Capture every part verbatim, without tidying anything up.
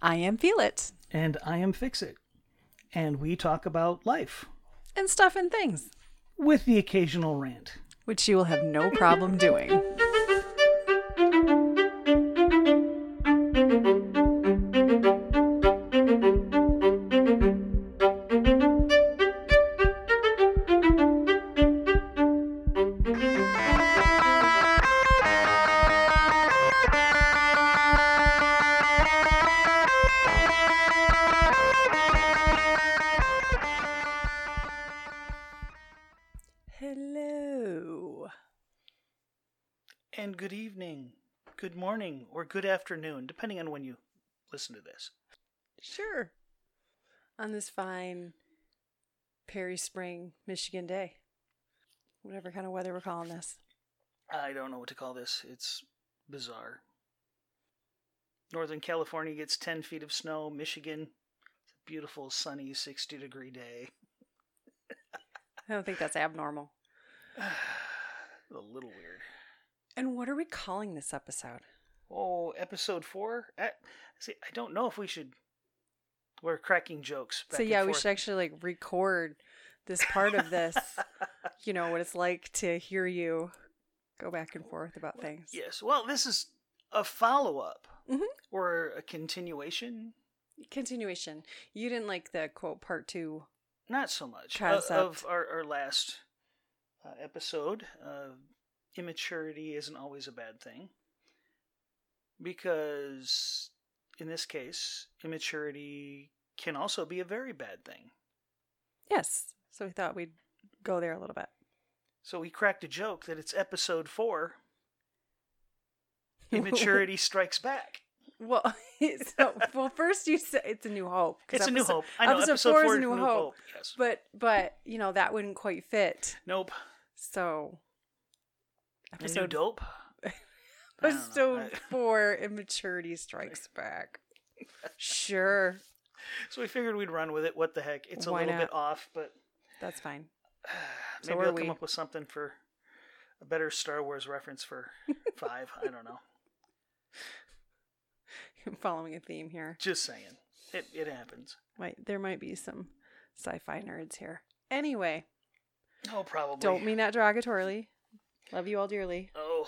I am Feel It. And I am Fix It. And we talk about life. And stuff and things. With the occasional rant. Which you will have no problem doing. And good evening, good morning, or good afternoon, depending on when you listen to this. Sure. On this fine Perry Spring, Michigan day. Whatever kind of weather we're calling this. I don't know what to call this. It's bizarre. Northern California gets ten feet of snow. Michigan, it's a beautiful, sunny, sixty degree day. I don't think that's abnormal. A little weird. And what are we calling this episode? Oh, episode four? I, see, I don't know if we should... We're cracking jokes back So yeah, and we forth. should actually like record this part of this. You know, what it's like to hear you go back and forth about things. Yes. Well, this is a follow-up. Mm-hmm. Or a continuation. Continuation. You didn't like the quote part two. Not so much. Concept. Uh, of our, our last uh, episode. Uh, immaturity isn't always a bad thing. Because, in this case, immaturity can also be a very bad thing. Yes. So we thought we'd go there a little bit. So we cracked a joke that it's episode four. Immaturity strikes back. Well, so, well, first you said it's a new hope. It's episode, a new hope. I know, episode, episode four, four is a new, new hope. hope. Yes. But, but, you know, that wouldn't quite fit. Nope. So, episode... A new dope? Episode four, immaturity strikes back. Sure. So we figured we'd run with it. What the heck? It's a Why little not? bit off, but... That's fine. Maybe so I'll we. come up with something for a better Star Wars reference for five. I don't know. I'm following a theme here. Just saying. It it happens. Might There might be some sci-fi nerds here. Anyway. Oh, probably. Don't mean that derogatorily. Love you all dearly. Oh.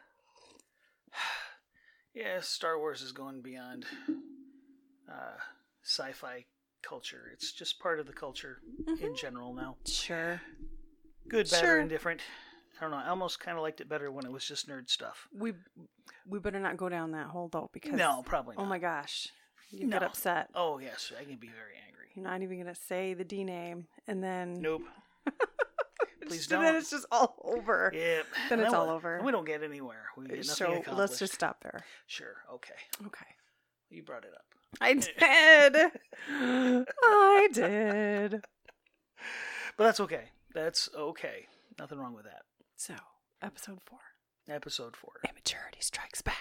Yeah, Star Wars is going beyond uh, sci-fi culture. It's just part of the culture mm-hmm. in general now. Sure. Good, bad, sure. or indifferent. I don't know. I almost kind of liked it better when it was just nerd stuff. We we better not go down that hole, though, because... No, probably not. Oh, my gosh. You no. get upset. Oh, yes. I can be very angry. You're not even going to say the D name, and then... Nope. Please just, don't. And then it's just all over. Yeah. Then it's no, all over. We don't get anywhere. We get nothing so accomplished. Let's just stop there. Sure. Okay. Okay. You brought it up. I did. I did. But that's okay. That's okay. Nothing wrong with that. So, episode four. Episode four. Immaturity strikes back.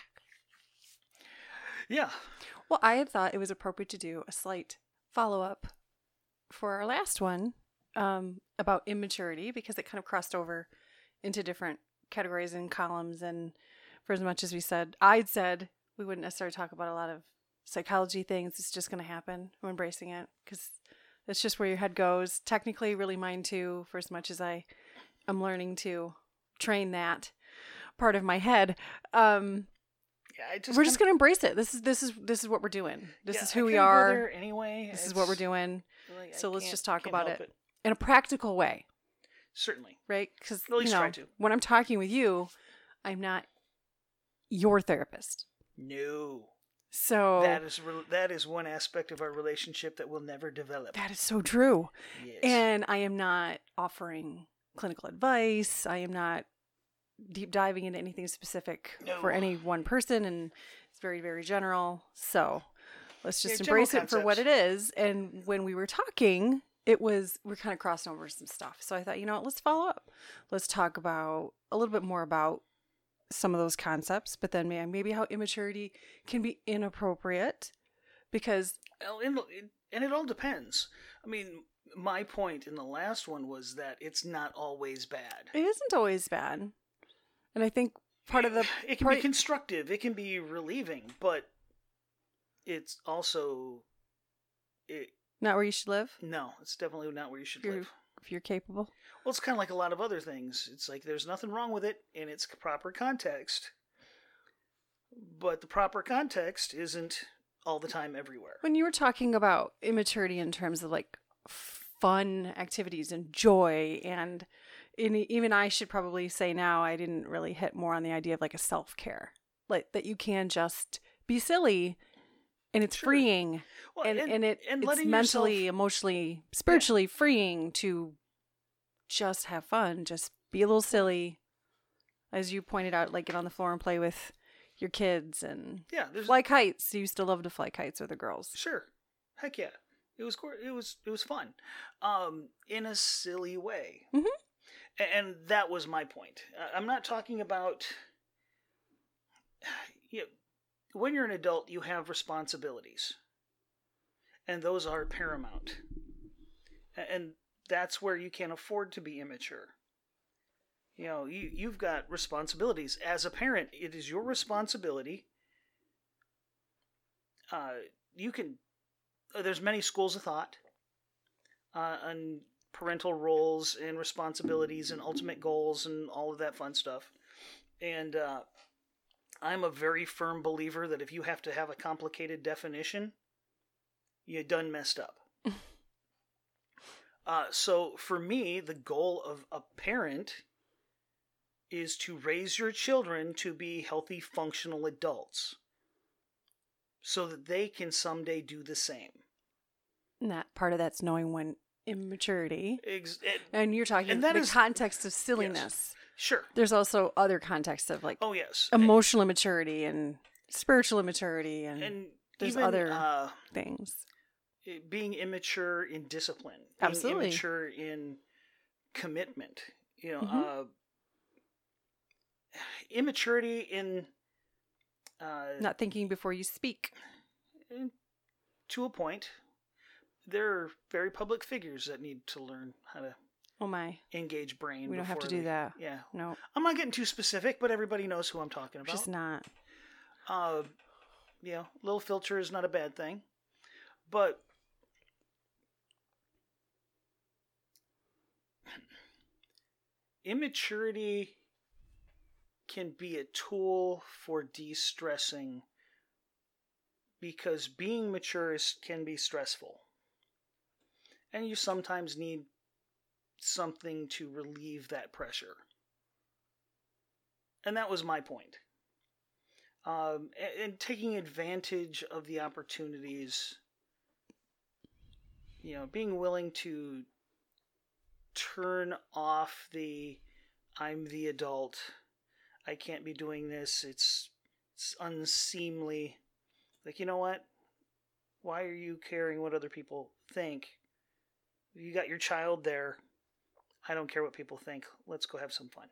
Yeah. Well, I had thought it was appropriate to do a slight follow-up for our last one um, about immaturity, because it kind of crossed over into different categories and columns. And for as much as we said, I'd said we wouldn't necessarily talk about a lot of psychology things. It's just going to happen. I'm embracing it because that's just where your head goes. Technically, really mine too, for as much as I am learning to train that part of my head. Um, yeah, I just we're just going to embrace it. This is this is this is what we're doing. This yeah, is who I we go are. there anyway. This it's, is what we're doing. Like, so I let's just talk can't about help it, it in a practical way. Certainly. Right? Because at least you know, try to. when I'm talking with you, I'm not your therapist. No. So that is re- that is one aspect of our relationship that will never develop. That is so true. Yes. And I am not offering clinical advice. I am not deep diving into anything specific no. for any one person, and it's very, very general. So let's just yeah, embrace it concepts. for what it is. And when we were talking, it was, we're kind of crossing over some stuff. So I thought, you know what, let's follow up. Let's talk about a little bit more about some of those concepts, but then maybe how immaturity can be inappropriate, because well, in, and it all depends. I mean, my point in the last one was that it's not always bad. It isn't always bad, and I think part of the it can part, be constructive, it can be relieving, but it's also it. Not where you should live? No, it's definitely not where you should If you're, live. if you're capable. Well, it's kind of like a lot of other things. It's like there's nothing wrong with it in its proper context, but the proper context isn't all the time everywhere. When you were talking about immaturity in terms of like fun activities and joy, and in, even I should probably say now I didn't really hit more on the idea of like a self-care, like that you can just be silly and it's Sure. freeing Well, and, and, and it and it's letting mentally, yourself- emotionally, spiritually freeing to just have fun, just be a little silly. As you pointed out, like get on the floor and play with your kids and yeah, there's fly kites. You used to love to fly kites with the girls. sure, heck yeah, it was gor- it was it was fun, um, in a silly way, Mhm. A- and that was my point. I- I'm not talking about, you know, when you're an adult, you have responsibilities, and those are paramount, A- and that's where you can't afford to be immature. You know, you, you've got responsibilities. As a parent, it is your responsibility. Uh, you can, uh, there's many schools of thought uh, on parental roles and responsibilities and ultimate goals and all of that fun stuff. And uh, I'm a very firm believer that if you have to have a complicated definition, you done messed up. Uh, so for me, the goal of a parent is to raise your children to be healthy, functional adults so that they can someday do the same. And that part of that's knowing when immaturity. Ex- it- And you're talking And that the is- context of silliness. sure. There's also other contexts of like Oh, yes. emotional immaturity and spiritual immaturity and, And there's even, other uh, things. being immature in discipline. Being Absolutely. immature in commitment. You know, Mhm. uh, immaturity in... Uh, Not thinking before you speak. And to a point, there are very public figures that need to learn how to Oh my. engage brain. We don't have to before do they- that. Yeah. No, I'm not getting too specific, but everybody knows who I'm talking about. just not. Uh, you know, little filter is not a bad thing. But immaturity can be a tool for de-stressing because being mature is, can be stressful. And you sometimes need something to relieve that pressure. And that was my point. Um, and, and taking advantage of the opportunities, you know, being willing to turn off the I'm the adult, I can't be doing this, it's, it's unseemly. Like, you know what? Why are you caring what other people think? You got your child there. I don't care what people think. Let's go have some fun.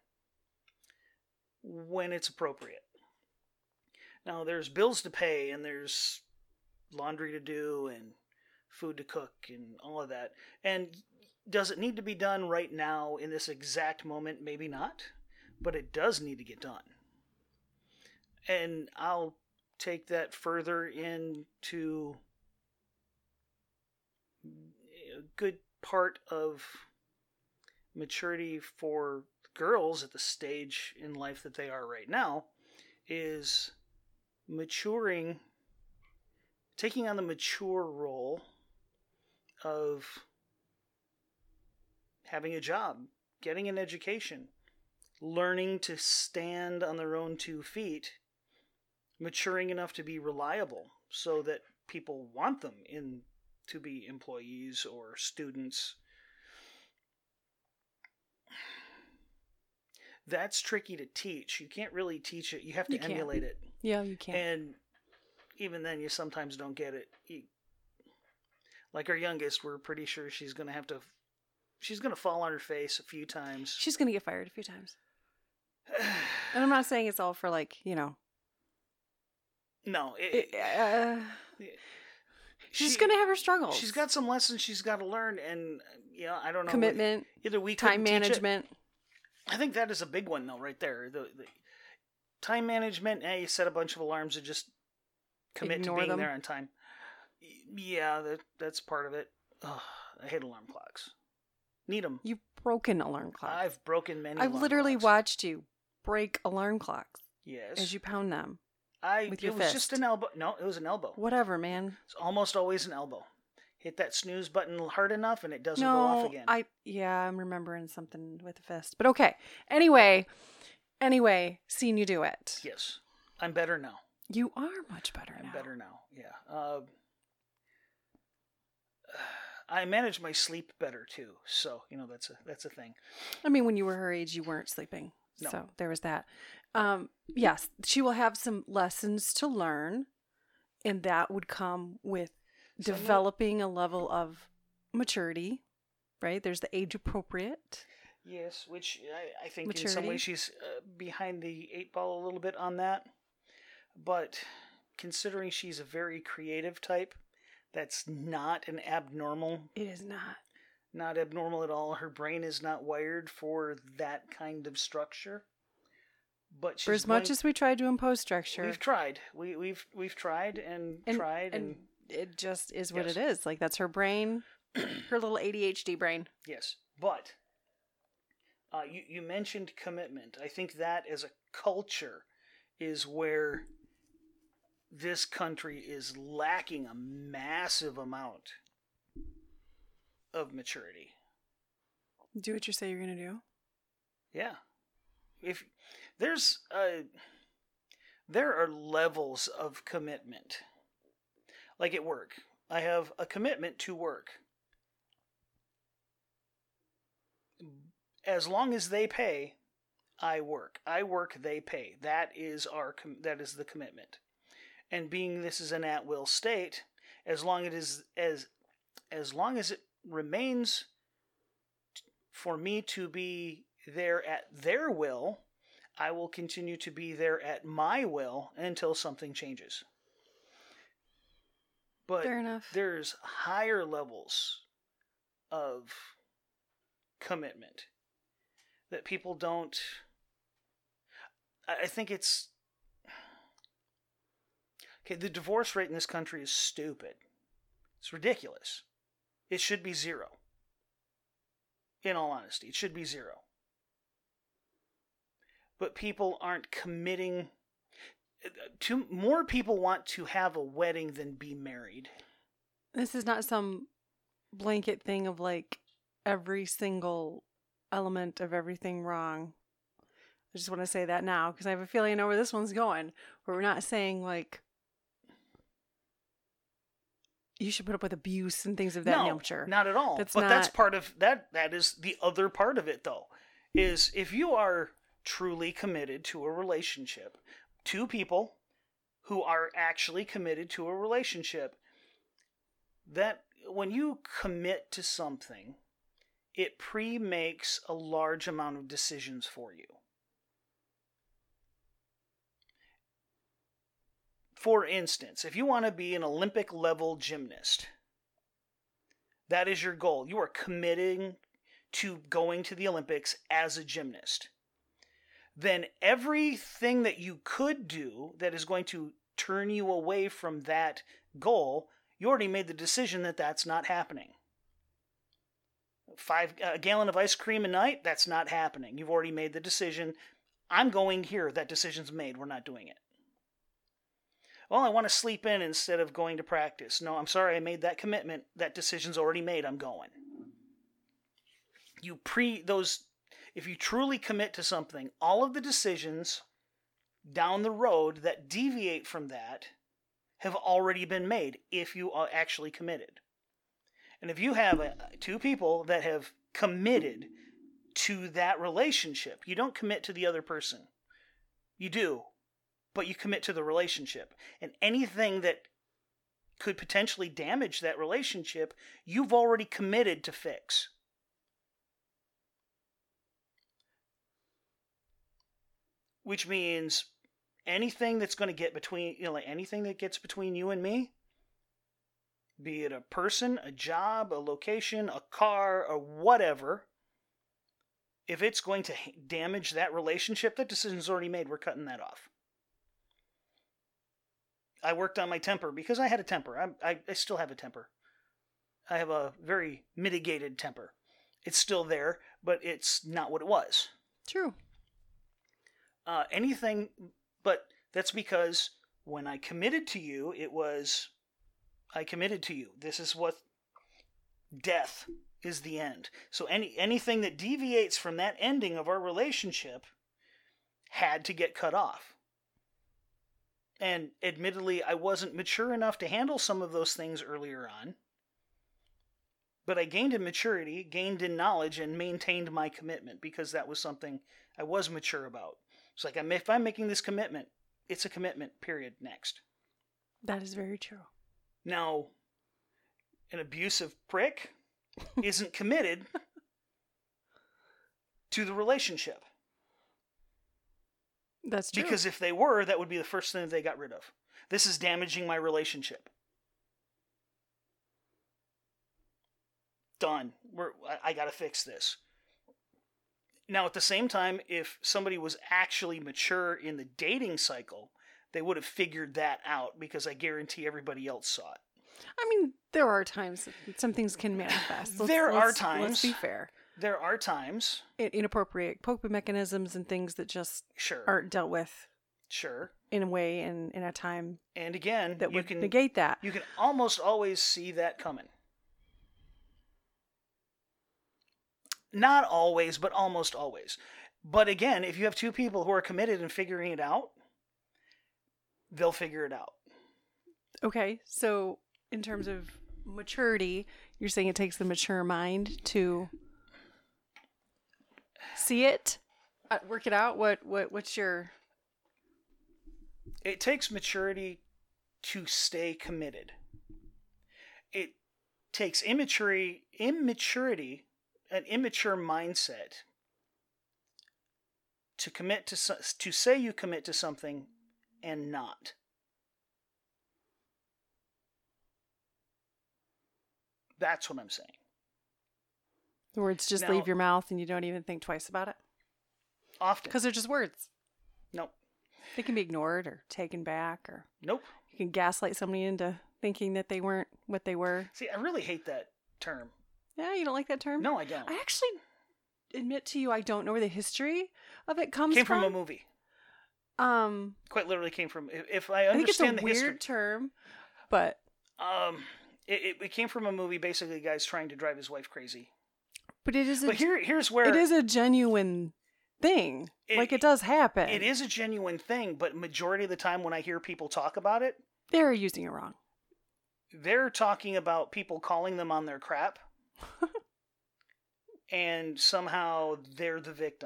When it's appropriate. Now, there's bills to pay, and there's laundry to do, and food to cook, and all of that. And does it need to be done right now in this exact moment? Maybe not. But it does need to get done. And I'll take that further into a good part of maturity for girls at the stage in life that they are right now is maturing, taking on the mature role of having a job, getting an education, learning to stand on their own two feet, maturing enough to be reliable so that people want them in to be employees or students. That's tricky to teach. You can't really teach it. You have to You can't. emulate it. Yeah, you can't. And even then, you sometimes don't get it. You, like our youngest, we're pretty sure she's going to have to... She's going to fall on her face a few times. She's going to get fired a few times. And I'm not saying it's all for like, you know. No. It, It, uh, she's she- going to have her struggles. She's got some lessons she's got to learn, and you know, I don't know. commitment, Either we time couldn't teach it- management. I think that is a big one, though, right there. The, the time management. Eh, you set a bunch of alarms and just commit Ignore to being them. there on time. Yeah, that that's part of it. Ugh, I hate alarm clocks. Need them. You've broken alarm clocks. I've broken many. I've alarm literally clocks. watched you break alarm clocks Yes. as you pound them. I with it your was fist. just an elbow. No, it was an elbow. Whatever, man. It's almost always an elbow. Hit that snooze button hard enough, and it doesn't no, go off again. I yeah, I'm remembering something with a fist. But okay. Anyway, anyway, seen you do it. Yes, I'm better now. You are much better I'm now. better now. Yeah. Uh, I manage my sleep better too, so you know that's a that's a thing. I mean, when you were her age, you weren't sleeping, No. so there was that. Um, yes, she will have some lessons to learn, and that would come with So I'm gonna- developing a level of maturity. Right? There's the age appropriate. Yes, which I, I think in Maturity. some ways she's uh, behind the eight ball a little bit on that. But considering she's a very creative type, that's not an abnormal, It is not. not abnormal at all. Her brain is not wired for that kind of structure. But she's For as much going- as we tried to impose structure, we've tried, we we've we've tried and, and, tried and, and it just is what Yes. it is. Like that's her brain, her little A D H D brain. yes, but uh, you you mentioned commitment. I think that as a culture is where this country is lacking a massive amount of maturity. Do what you say you're gonna do. Yeah, if there's a there are levels of commitment. Like at work, I have a commitment to work. As long as they pay, I work. I work, they pay. That is our com- that is the commitment. And being this is an at-will state, as long it is as as long as it remains for me to be there at their will, I will continue to be there at my will until something changes. But Fair enough. there's higher levels of commitment that people don't. I I think it's. Okay, the divorce rate in this country is stupid. It's ridiculous. It should be zero. In all honesty, it should be zero. But people aren't committing. Too, more people want to have a wedding than be married. This is not some blanket thing of like every single element of everything wrong. I just want to say that now because I have a feeling I know where this one's going. Where we're not saying like you should put up with abuse and things of that no, nature. not at all. That's but that's not- part of that. That is the other part of it, though. Is if you are truly committed to a relationship, two people who are actually committed to a relationship, that when you commit to something, it pre-makes a large amount of decisions for you. For instance, if you want to be an Olympic level gymnast, that is your goal. You are committing to going to the Olympics as a gymnast. Then everything that you could do that is going to turn you away from that goal, you already made the decision that that's not happening. Five a gallon of ice cream a night, that's not happening. You've already made the decision. I'm going here. That decision's made. We're not doing it. Well, I want to sleep in instead of going to practice. No, I'm sorry. I made that commitment. That decision's already made. I'm going. You pre those. If you truly commit to something, all of the decisions down the road that deviate from that have already been made if you are actually committed. And if you have a, two people that have committed to that relationship, you don't commit to the other person. You do, but you commit to the relationship. And anything that could potentially damage that relationship, you've already committed to fix. Which means anything that's going to get between, you know, like anything that gets between you and me, be it a person, a job, a location, a car, or whatever, if it's going to damage that relationship, that decision's already made. We're cutting that off. I worked on my temper because I had a temper. I, I, I still have a temper. I have a very mitigated temper. It's still there, but it's not what it was. True. Uh, anything, but that's because when I committed to you, it was, I committed to you. This is what, death is the end. So any anything that deviates from that ending of our relationship had to get cut off. And admittedly, I wasn't mature enough to handle some of those things earlier on. But I gained in maturity, gained in knowledge, and maintained my commitment because that was something I was mature about. It's like, if I'm making this commitment, it's a commitment, period, next. That is very true. Now, an abusive prick isn't committed to the relationship. That's true. Because if they were, that would be the first thing that they got rid of. This is damaging my relationship. Done. We're, I, I got to fix this. Now, at the same time, if somebody was actually mature in the dating cycle, they would have figured that out because I guarantee everybody else saw it. I mean, there are times some things can manifest. Let's, there let's, are times. Let's be fair. There are times. Inappropriate coping mechanisms and things that just sure. aren't dealt with. Sure. In a way and in a time. And again, that you would can negate that. You can almost always see that coming. Not always, but almost always. But again, if you have two people who are committed and figuring it out, they'll figure it out. Okay, so in terms of maturity, you're saying it takes the mature mind to see it, uh, work it out. What what what's your? It takes maturity to stay committed. It takes immaturity, immaturity, an immature mindset to commit to to say you commit to something and not. That's what I'm saying. The words just now, leave your mouth and you don't even think twice about it? Often. Because they're just words. Nope. They can be ignored or taken back, or nope. You can gaslight somebody into thinking that they weren't what they were. See, I really hate that term. Yeah, you don't like that term? No, I don't. I actually admit to you I don't know where the history of it comes came from. Came from a movie. Um, Quite literally came from, if I understand I think it's a the history. weird term, but... Um, it, it came from a movie, basically, the guy's trying to drive his wife crazy. But it is a... But here, here's where... It is a genuine thing. It, like, it does happen. It is a genuine thing, but majority of the time when I hear people talk about it... They're using it wrong. They're talking about people calling them on their crap. And somehow they're the victim.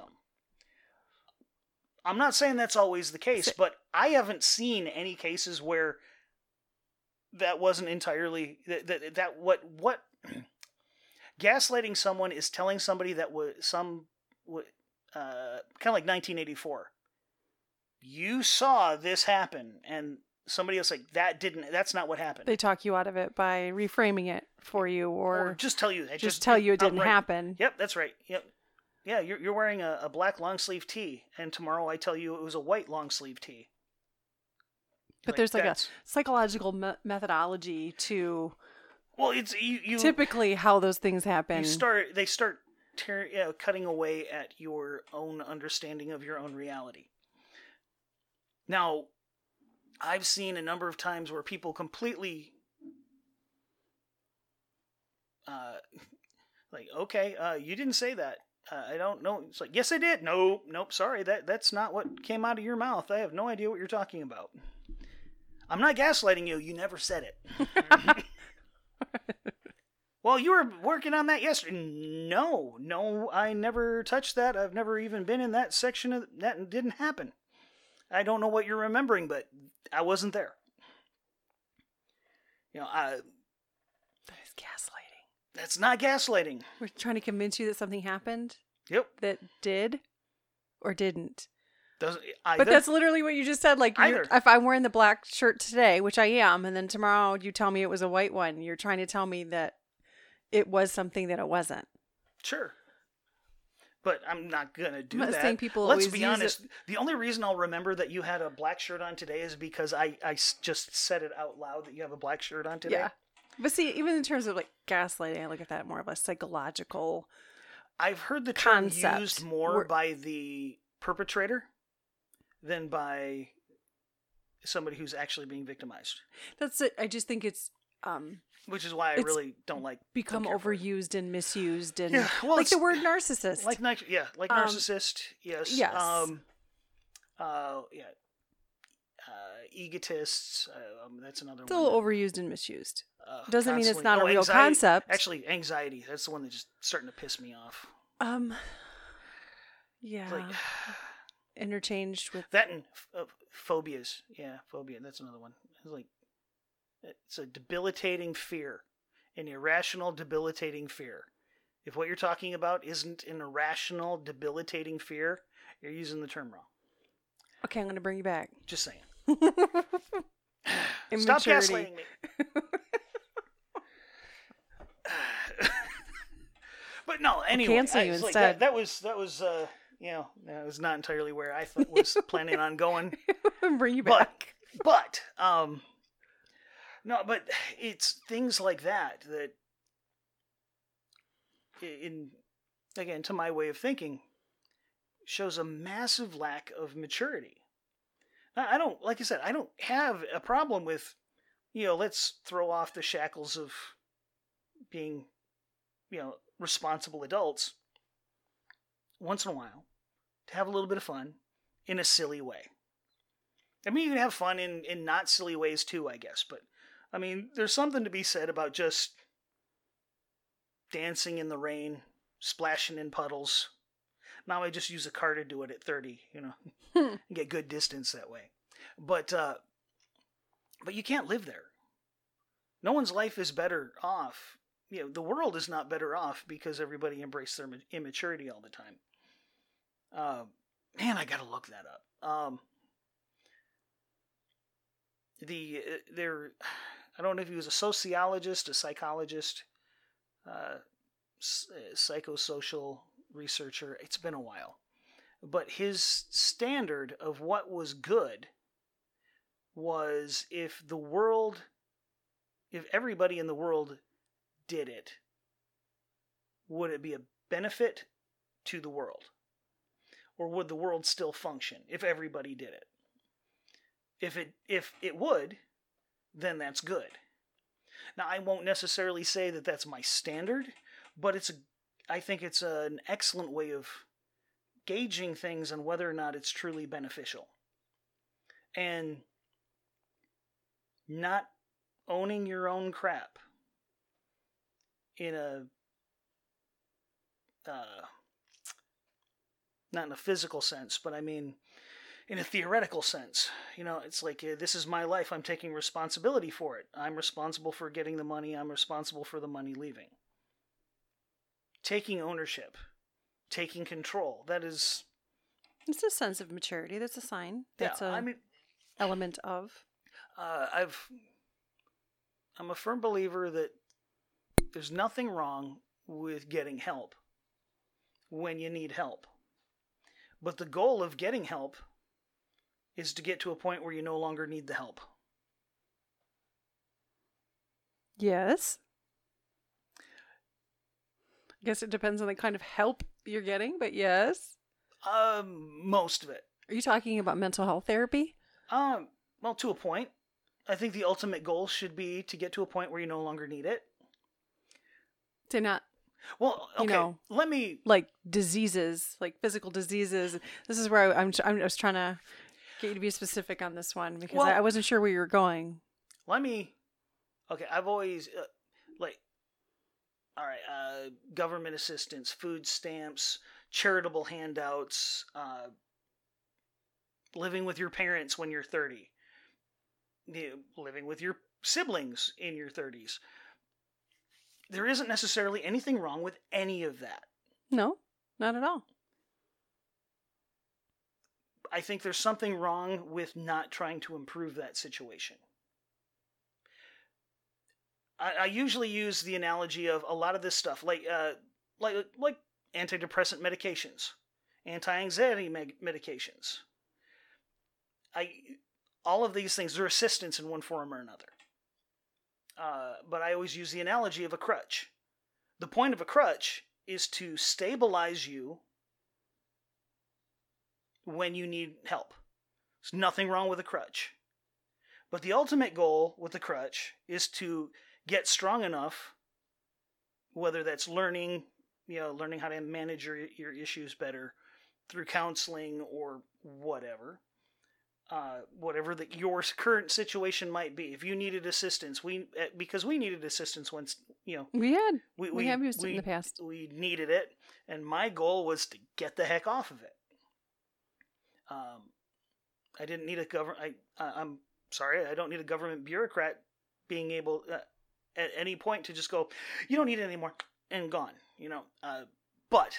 I'm not saying that's always the case, but I haven't seen any cases where that wasn't entirely that that, that what what gaslighting someone is telling somebody that was some uh, kind of like nineteen eighty-four. You saw this happen, and somebody else like that didn't. That's not what happened. They talk you out of it by reframing it for you, or, or just tell you. Just, just tell you it didn't outright. happen. Yep, that's right. Yep. Yeah, you're you're wearing a, a black long sleeve tee, and tomorrow I tell you it was a white long sleeve tee. But like, there's like a psychological me- methodology to. Well, it's you, you. Typically, how those things happen. You start. They start tearing, you know, cutting away at your own understanding of your own reality. Now, I've seen a number of times where people completely. Uh, like, okay, uh, you didn't say that. Uh, I don't know. It's like, yes, I did. No, nope, sorry. That that's not what came out of your mouth. I have no idea what you're talking about. I'm not gaslighting you. You never said it. Well, you were working on that yesterday. No, no, I never touched that. I've never even been in that section of that. And didn't happen. I don't know what you're remembering, but I wasn't there. You know, I. That is gaslighting. That's not gaslighting. We're trying to convince you that something happened. Yep. That did or didn't. Doesn't either. But that's literally what you just said. Like, either. If I'm wearing the black shirt today, which I am, and then tomorrow you tell me it was a white one, you're trying to tell me that it was something that it wasn't. Sure. but I'm not gonna do I'm not that. saying people Let's always be use honest. it. The only reason I'll remember that you had a black shirt on today is because I, I s- just said it out loud that you have a black shirt on today. Yeah. But see, even in terms of like gaslighting, I look at that more of a psychological. I've heard the term Concept. used more We're- by the perpetrator than by somebody who's actually being victimized. That's it. I just think it's um Which is why I It's really don't like become don't care for it. overused and misused, and Yeah, well, like the it's- word narcissist. Like nic- yeah, like Um, narcissist. Yes. yes. Um. Uh. Yeah. Uh, egotists. Uh, um, that's another it's a one. little that- overused and misused. uh, Doesn't mean it's constantly- not a oh, real anxiety- concept. Actually, anxiety. That's the one that's just starting to piss me off. Um, yeah, Like interchanged with that and uh, phobias. Yeah, phobia. That's another one. It's like it's a debilitating fear, an irrational, debilitating fear. If what you're talking about isn't an irrational, debilitating fear, you're using the term wrong. Okay, I'm going to bring you back. Just saying. Stop Immaturity. gaslighting me. But no, anyway, cancel I- you it's like instead. that, that was that was uh, you know, that was not entirely where I th- was planning on going. bring you But back. but um, no, but it's things like that that in again to my way of thinking shows a massive lack of maturity. I I don't, like I said, I don't have a problem with, you know, let's throw off the shackles of being, you know, responsible adults once in a while to have a little bit of fun in a silly way. I mean, you can have fun in, in not silly ways too, I guess, but I mean, there's something to be said about just dancing in the rain, splashing in puddles. Now I just use a car to do it at thirty, you know, and get good distance that way. But uh, but you can't live there. No one's life is better off. You know, the world is not better off because everybody embraced their immaturity all the time. Uh, man, I gotta look that up. Um, the uh, there, I don't know if he was a sociologist, a psychologist, uh, psychosocial researcher. It's been a while, but his standard of what was good was if the world, if everybody in the world did it, would it be a benefit to the world? Or would the world still function if everybody did it? If it if it would, then that's good. Now, I won't necessarily say that that's my standard, but it's a, I think it's an excellent way of gauging things on whether or not it's truly beneficial. And not owning your own crap in a uh, not in a physical sense, but I mean in a theoretical sense. You know, it's like, uh, this is my life. I'm taking responsibility for it. I'm responsible for getting the money. I'm responsible for the money leaving. Taking ownership, taking control. That is... It's a sense of maturity. That's a sign. That's yeah, a I mean, element of. Uh, I've... I'm a firm believer that there's nothing wrong with getting help when you need help. But the goal of getting help is to get to a point where you no longer need the help. Yes. I guess it depends on the kind of help you're getting, but yes. Um, most of it. Are you talking about mental health therapy? Um, well, to a point. I think the ultimate goal should be to get to a point where you no longer need it. To not, Well, okay, You know, let me... like, diseases, like physical diseases. This is where I, I'm, I'm. I was trying to get you to be specific on this one because Well- I, I wasn't sure where you were going. Let me... Okay, I've always... Uh, like... All right, uh, government assistance, food stamps, charitable handouts, uh, living with your parents when you're thirty, you know, living with your siblings in your thirties. There isn't necessarily anything wrong with any of that. No, not at all. I think there's something wrong with not trying to improve that situation. I, I usually use the analogy of a lot of this stuff, like uh, like like antidepressant medications, anti-anxiety med- medications. I, all of these things are assistance in one form or another. Uh, but I always use the analogy of a crutch. The point of a crutch is to stabilize you when you need help. There's nothing wrong with a crutch. But the ultimate goal with the crutch is to get strong enough, whether that's learning, you know, learning how to manage your, your issues better through counseling or whatever. Uh, whatever that your current situation might be. If you needed assistance, we because we needed assistance once, you know. We had. We, we, we have used we, it in the past. We needed it, and my goal was to get the heck off of it. Um, I didn't need a government. I uh, I'm sorry, I don't need a government bureaucrat being able uh, at any point to just go, you don't need it anymore, and gone. You know. Uh, but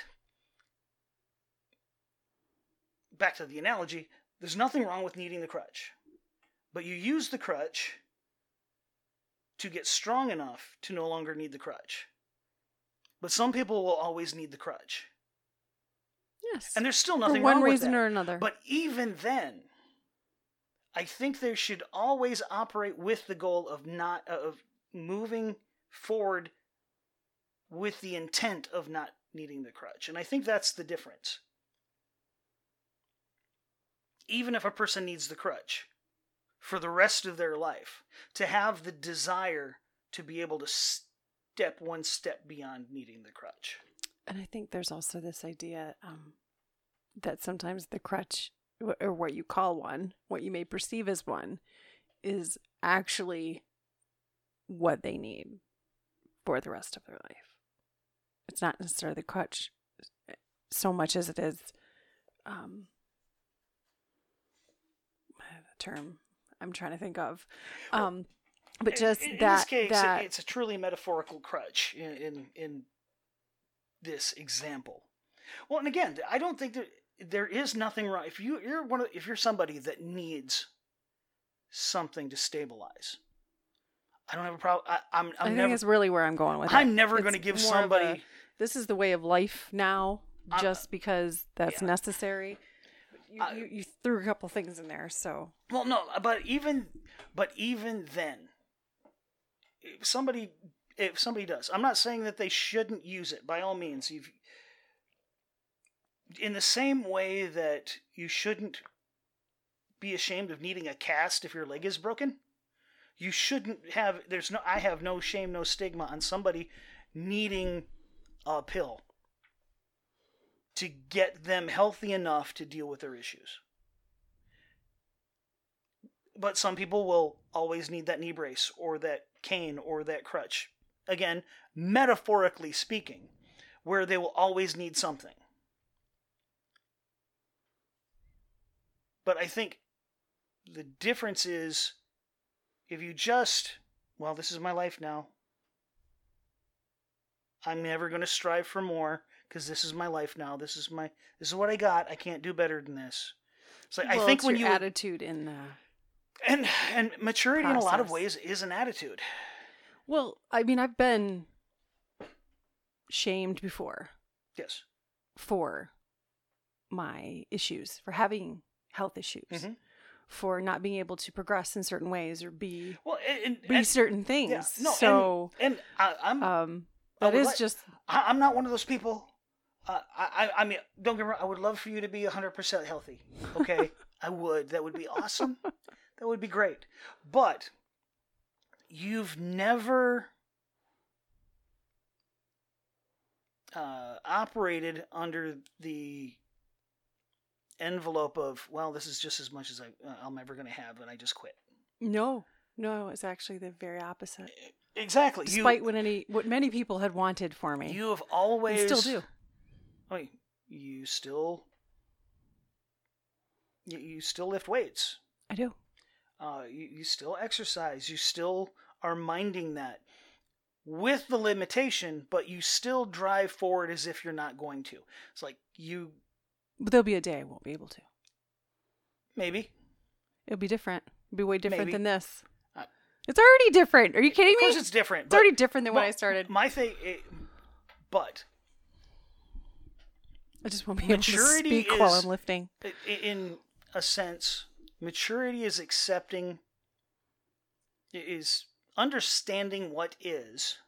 back to the analogy. There's nothing wrong with needing the crutch, but you use the crutch to get strong enough to no longer need the crutch. But some people will always need the crutch. Yes. And there's still nothing For one wrong with reason that. or another. But even then, I think they should always operate with the goal of not of moving forward with the intent of not needing the crutch. And I think that's the difference. Even if a person needs the crutch for the rest of their life, to have the desire to be able to step one step beyond needing the crutch. And I think there's also this idea um, that sometimes the crutch, or what you call one, what you may perceive as one, is actually what they need for the rest of their life. It's not necessarily the crutch so much as it is um, term I'm trying to think of. Um, but just in, in that, this case, that it's a truly metaphorical crutch in, in in this example. Well, and again, I don't think that there is nothing wrong. If you you're one of, if you're somebody that needs something to stabilize, I don't have a problem. I, I'm I'm I think never. it's really where I'm going with it. I'm never It's going to give more of somebody. a, this is the way of life now, I'm- just because that's yeah. necessary. You, I- you, you threw a couple things in there, so. Well, no, but even, but even then, if somebody, if somebody does, I'm not saying that they shouldn't use it. By all means, you've, in the same way that you shouldn't be ashamed of needing a cast if your leg is broken, you shouldn't have. There's no. I have no shame, no stigma on somebody needing a pill to get them healthy enough to deal with their issues. But some people will always need that knee brace or that cane or that crutch. Again, metaphorically speaking, where they will always need something. But I think the difference is if you just, well, this is my life now. I'm never going to strive for more because this is my life now. This is my, this is what I got. I can't do better than this. It's like, well, I think it's when your you attitude in the and and maturity process. In a lot of ways is an attitude. Well, I mean, I've been shamed before. Yes. For my issues, for having health issues, mm-hmm. for not being able to progress in certain ways or be well, and, be and, certain things. Yeah, no, so and, and I, I'm um, that is like, just. I, I'm not one of those people. Uh, I, I I mean, don't get me wrong. I would love for you to be one hundred percent healthy. Okay, I would. That would be awesome. That would be great. But you've never uh, operated under the envelope of, well, this is just as much as I, uh, I'm ever going to have, and I just quit. No, no, it's actually the very opposite. Exactly. Despite you, what any what many people had wanted for me. You have always and still do. I mean, you still you, you still lift weights. I do. Uh, you, you still exercise. You still are minding that with the limitation, but you still drive forward as if you're not going to. It's like you... But there'll be a day I won't be able to. Maybe. It'll be different. It'll be way different Maybe. than this. Uh, it's already different. Are you kidding of me? Of course it's different. It's already different than well, when I started. My thing... It, but... I just won't be able to Maturity speak while is- I'm lifting. I- In a sense, maturity is accepting, is understanding what is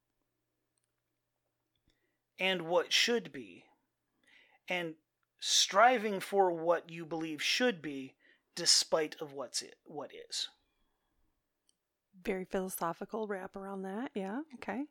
and what should be, and striving for what you believe should be despite of what's it, what is. Very philosophical wrap around that. Yeah. Okay.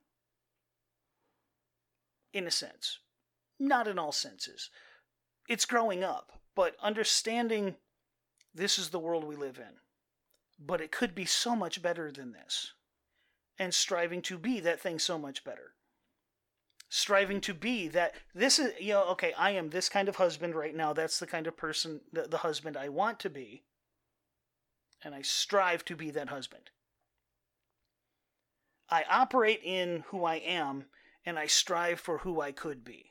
In a sense. Not in all senses. It's growing up, but understanding this is the world we live in. But it could be so much better than this. And striving to be that thing so much better. Striving to be that, this is, you know, okay, I am this kind of husband right now. That's the kind of person, the, the husband I want to be. And I strive to be that husband. I operate in who I am, and I strive for who I could be.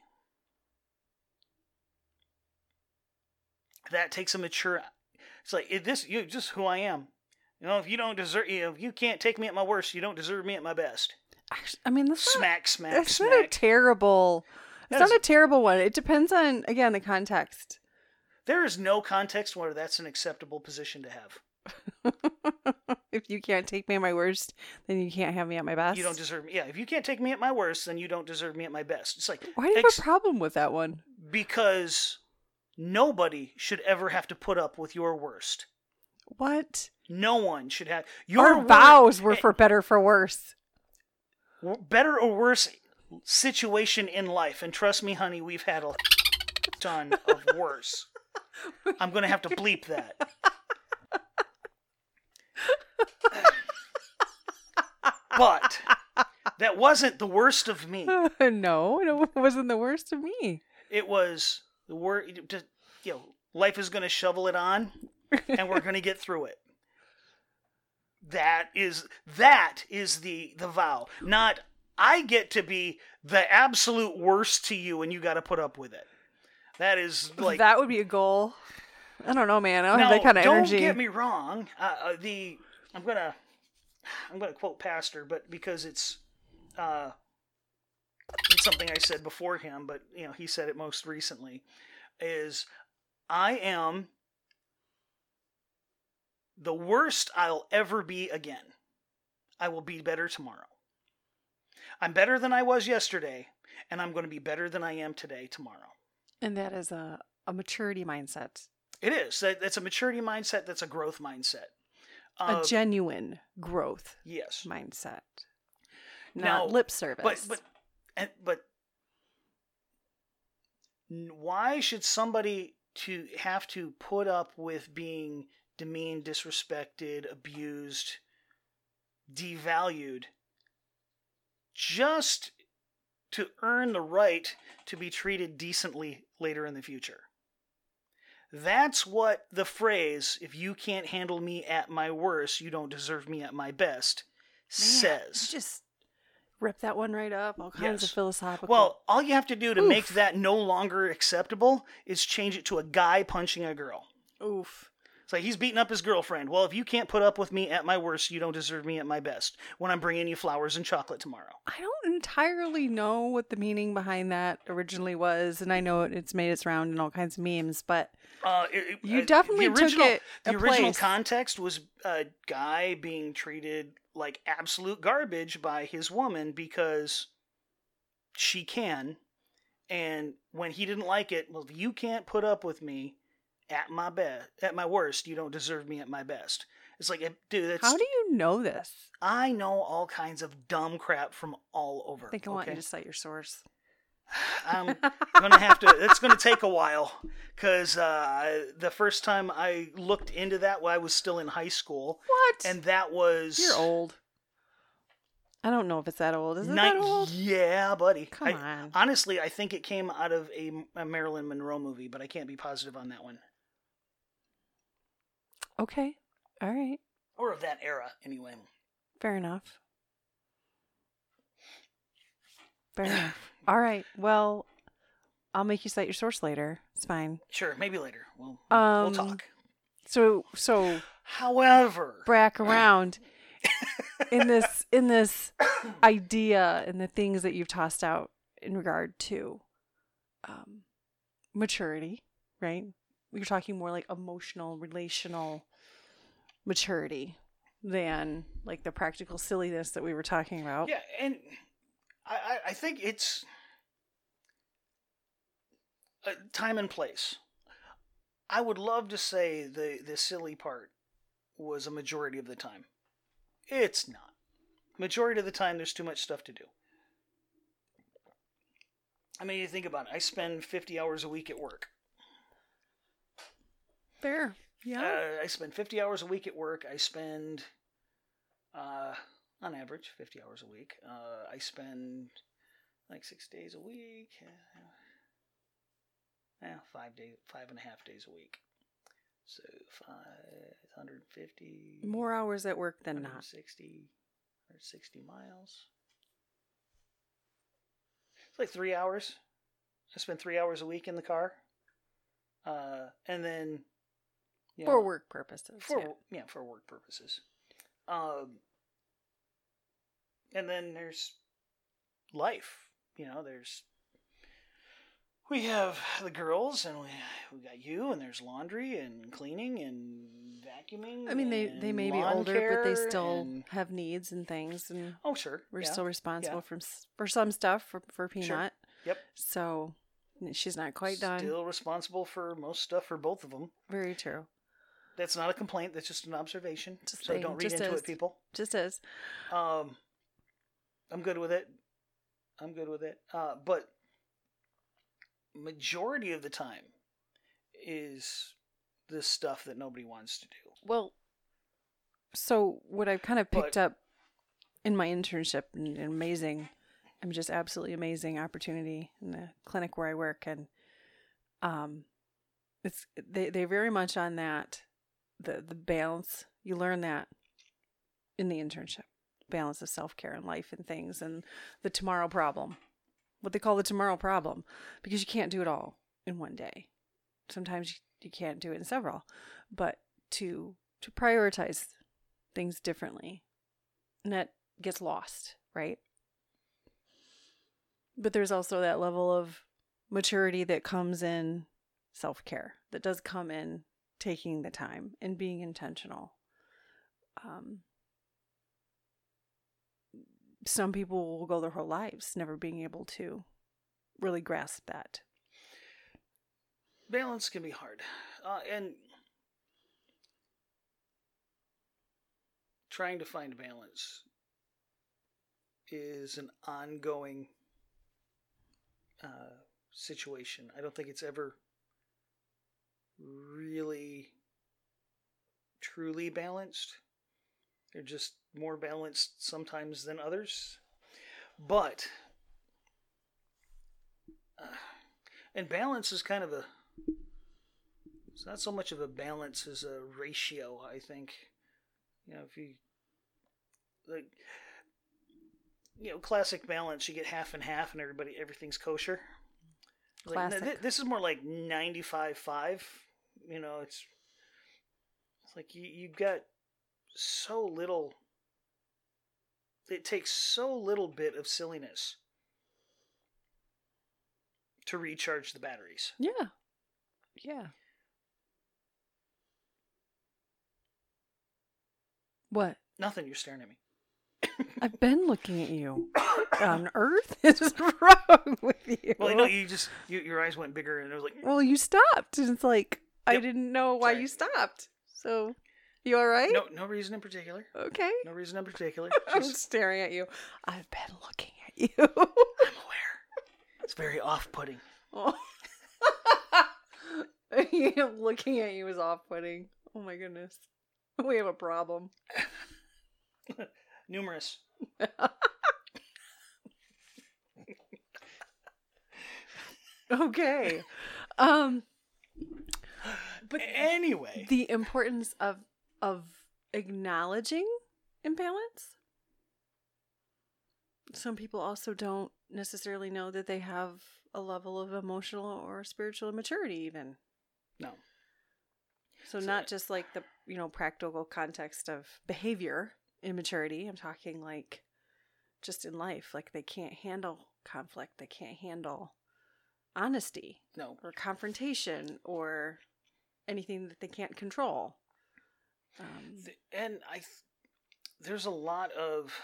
That takes a mature. It's like, if this, you just who I am. You know, if you don't deserve, you know, if you can't take me at my worst, you don't deserve me at my best. Actually, I mean, that's Smack, not, smack, that's smack. not a terrible. It's That is- not a terrible one. It depends on, again, the context. There is no context where that's an acceptable position to have. If you can't take me at my worst, then you can't have me at my best. You don't deserve me. Yeah, if you can't take me at my worst, then you don't deserve me at my best. It's like, Why do you ex- have a problem with that one? because nobody should ever have to put up with your worst. What? No one should have. Your Our wor- vows were eh, for better, for worse. better or worse situation in life. And trust me, honey, we've had a ton of worse. I'm going to have to bleep that. But that wasn't the worst of me. No, it wasn't the worst of me. It was the word. You know, life is going to shovel it on, and we're going to get through it. That is that is the the vow. Not I get to be the absolute worst to you, and you got to put up with it. That is like That would be a goal. I don't know, man. I don't now, have that kind of don't energy. get me wrong. Uh, uh, the I'm gonna I'm gonna quote Pastor, but because it's uh, it's something I said before him, but you know he said it most recently. Is I am the worst I'll ever be again. I will be better tomorrow. I'm better than I was yesterday, and I'm going to be better than I am today tomorrow. And that is a, a maturity mindset. It is. That, that's a maturity mindset. That's a growth mindset. A Uh, genuine growth yes. mindset. Now, Not lip service. But but and, but why should somebody to have to put up with being demeaned, disrespected, abused, devalued just to earn the right to be treated decently later in the future? That's what the phrase, if you can't handle me at my worst, you don't deserve me at my best, Man, says. you just rip that one right up. All kinds Yes. of philosophical. Well, all you have to do to Oof. make that no longer acceptable is change it to a guy punching a girl. oof. It's like he's beating up his girlfriend. Well, if you can't put up with me at my worst, you don't deserve me at my best when I'm bringing you flowers and chocolate tomorrow. I don't entirely know what the meaning behind that originally was, and I know it's made its round in all kinds of memes, but Uh, it, You uh, definitely the took original, it The a original place. context was a guy being treated like absolute garbage by his woman because she can, and when he didn't like it, well, if you can't put up with me at my best, at my worst, you don't deserve me at my best. It's like, dude, that's how do you know this? I know all kinds of dumb crap from all over. I think I want okay? you to cite your source. I'm gonna have to. It's gonna take a while because uh, the first time I looked into that, well, I was still in high school, What? and that was You're old. I don't know if it's that old. Is it Nine- that old? Yeah, buddy. Come I- on. Honestly, I think it came out of a, a Marilyn Monroe movie, but I can't be positive on that one Okay. All right. or of that era, anyway. Fair enough. Fair enough. All right. Well, I'll make you cite your source later. It's fine. Sure, maybe later. We'll Um, we'll talk. So, so However, brack around in this in this idea and the things that you've tossed out in regard to um, maturity, right? You're talking more like emotional, relational maturity than like the practical silliness that we were talking about. Yeah, and I, I, I think it's a time and place. I would love to say the, the silly part was a majority of the time. It's not. Majority of the time, there's too much stuff to do. I mean, you think about it. I spend fifty hours a week at work. Fair. Yeah. Uh, I spend fifty hours a week at work. I spend, uh, on average, fifty hours a week. Uh, I spend like six days a week. Yeah, five days, five and a half days a week. So five hundred fifty. More hours at work than one not. hundred sixty, one hundred sixty miles. It's like three hours. I spend three hours a week in the car. Uh, and then... You For know, work purposes. For yeah. yeah, for work purposes. Um, and then there's life. You know, there's... We have the girls, and we we got you, and there's laundry, and cleaning, and vacuuming. I mean, they, and they may be lawn older, care, but they still and... have needs and things, and Oh, sure. we're yeah. still responsible yeah. for for some stuff for for Peanut. Sure. Yep. So she's not quite done. Still responsible for most stuff for both of them. Very true. That's not a complaint. That's just an observation. Just so saying, don't read just into is. it, people. Just is. Um, I'm good with it. I'm good with it. Uh, but majority of the time is this stuff that nobody wants to do. Well, so what I've kind of picked But- up in my internship, and an amazing, I mean, just absolutely amazing opportunity in the clinic where I work, and um, it's they they very much on that the the balance. You learn that in the internship, balance of self care and life and things, and the tomorrow problem, what they call the tomorrow problem, because you can't do it all in one day. Sometimes you, you can't do it in several, but to to prioritize things differently, and that gets lost, right? But there's also that level of maturity that comes in self-care, that does come in taking the time and being intentional. Um, some people will go their whole lives never being able to really grasp that. Balance can be hard. Uh, and trying to find balance is an ongoing uh, situation. I don't think it's ever really truly balanced. They're just more balanced sometimes than others. But, uh, and balance is kind of a, it's not so much of a balance as a ratio, I think. You know, if you, like, you know, classic balance, you get half and half and everybody, everything's kosher. Like, Classic. th- this is more like ninety-five five. You know, it's, it's like you, you've got so little, it takes so little bit of silliness to recharge the batteries. Yeah. Yeah. What? Nothing, you're staring at me. I've been looking at you. What on earth is wrong with you? Well, no, you just, you, your eyes went bigger and it was like, Well, you stopped. And it's like, I Yep. didn't know why Sorry. you stopped. So, you all right? no, no reason in particular. Okay. No reason in particular. I'm Just, staring at you. I've been looking at you. I'm aware. It's very off-putting. Oh. Yeah, looking at you is off-putting. Oh my goodness. We have a problem. Numerous. Okay. Um but Anyway. the importance of of acknowledging imbalance. Some people also don't necessarily know that they have a level of emotional or spiritual immaturity even. No. So So- not just like the, you know, practical context of behavior immaturity. I'm talking like just in life, like they can't handle conflict. They can't handle honesty No. or confrontation or anything that they can't control. Um, and I, th- there's a lot of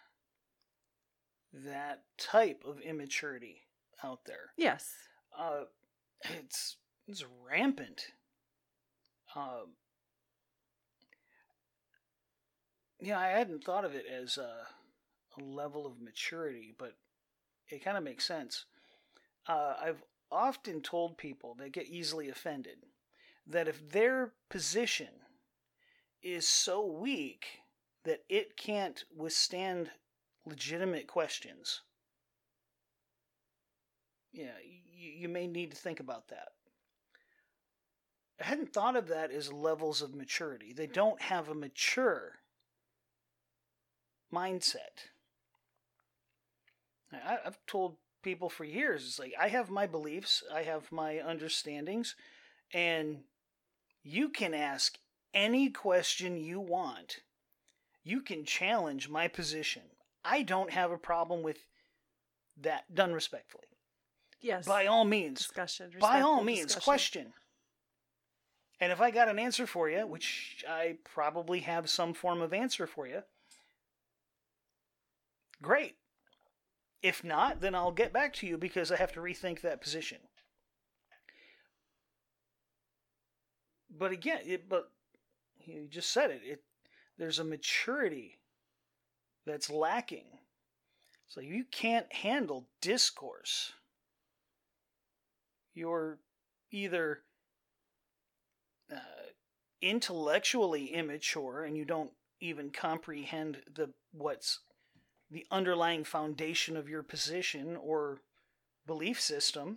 that type of immaturity out there. yes. Uh, it's it's rampant. Um, yeah, I hadn't thought of it as a, a level of maturity, but it kind of makes sense. Uh, I've often told people that get easily offended that if their position is so weak that it can't withstand legitimate questions, yeah, you, you may need to think about that. I hadn't thought of that as levels of maturity. They don't have a mature mindset. I, I've told people for years, it's like, I have my beliefs, I have my understandings, and you can ask any question you want. You can challenge my position. I don't have a problem with that, done respectfully. Yes. By all means. Discussion. By all means, discussion. question. And if I got an answer for you, which I probably have some form of answer for you, great. If not, then I'll get back to you because I have to rethink that position. But again, it, but you just said it, it. There's a maturity that's lacking. So you can't handle discourse. You're either uh, intellectually immature and you don't even comprehend the what's the underlying foundation of your position or belief system,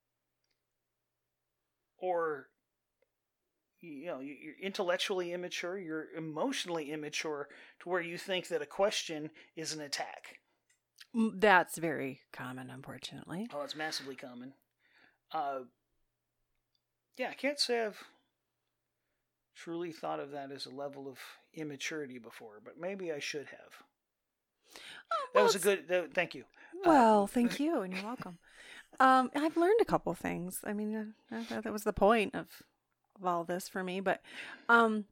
or you know, you're intellectually immature, you're emotionally immature to where you think that a question is an attack. That's very common, unfortunately. Oh, it's massively common. Uh, yeah, I can't say I've truly thought of that as a level of immaturity before, but maybe I should have. Oh, That well, was a good, that, thank you. Well, uh, thank you, and you're welcome. Um, I've learned a couple things. I mean, uh, that, that was the point of, of all this for me. But um,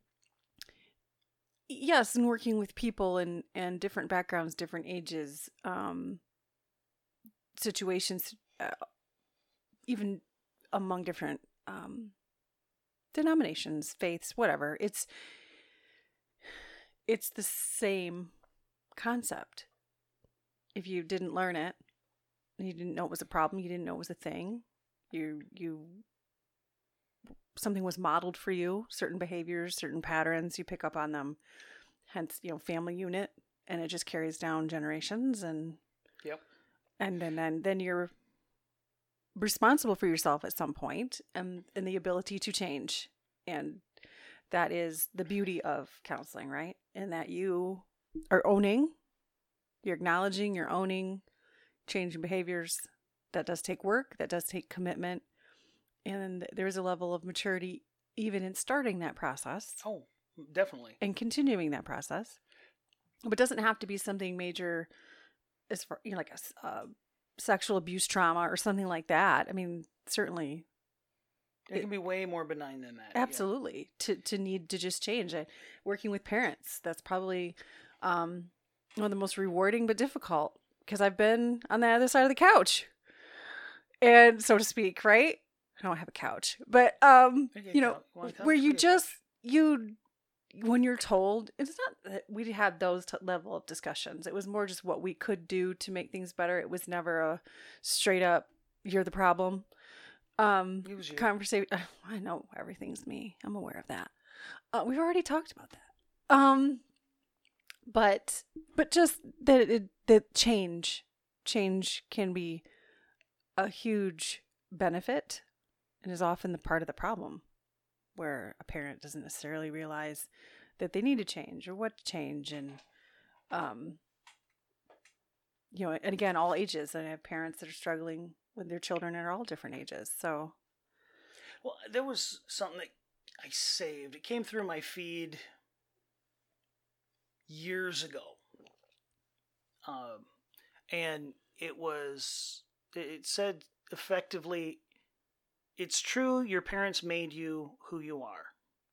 yes, and working with people and, and different backgrounds, different ages, um, situations, uh, even among different um, denominations, faiths, whatever. It's it's the same concept. If you didn't learn it, you didn't know it was a problem, you didn't know it was a thing, you you something was modeled for you, certain behaviors, certain patterns, you pick up on them. Hence, you know, family unit, and it just carries down generations, and yep. And then then, then you're responsible for yourself at some point, and and the ability to change. And that is the beauty of counseling, right? In that you are owning, you're acknowledging, you're owning, changing behaviors. That does take work, that does take commitment. And there is a level of maturity even in starting that process. Oh, definitely. And continuing that process. But it doesn't have to be something major as far, you know, like a uh, sexual abuse trauma or something like that. I mean, certainly. It, it can be way more benign than that. Absolutely. Yeah. To to need to just change it. Working with parents, that's probably um, one of the most rewarding but difficult, because I've been on the other side of the couch, and so to speak, right? I don't have a couch, but um, you know, where you just you when you're told, it's not that we had those t- level of discussions. It was more just what we could do to make things better. It was never a straight up, you're the problem. Um, it was you. Conversation. I know everything's me. I'm aware of that. Uh, we've already talked about that. Um, but but just that it, that change, change can be a huge benefit, and is often the part of the problem, where a parent doesn't necessarily realize that they need to change or what to change. And, um, you know, and again, all ages. And I have parents that are struggling with their children and are all different ages. So, well, there was something that I saved. It came through my feed years ago. Um, and it was, it said effectively, it's true your parents made you who you are.